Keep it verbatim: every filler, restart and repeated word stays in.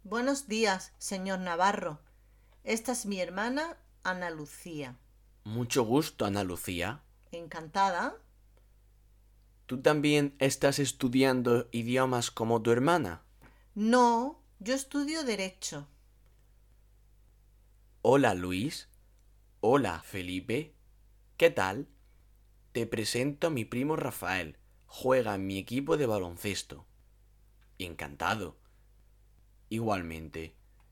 Buenos días, señor Navarro. Esta es mi hermana Ana Lucía. Mucho gusto, Ana Lucía. Encantada. ¿Tú también estás estudiando idiomas como tu hermana? No, yo estudio Derecho. Hola, Luis. Hola, Felipe. ¿Qué tal? Te presento a mi primo Rafael. Juega en mi equipo de baloncesto. Encantado. Igualmente.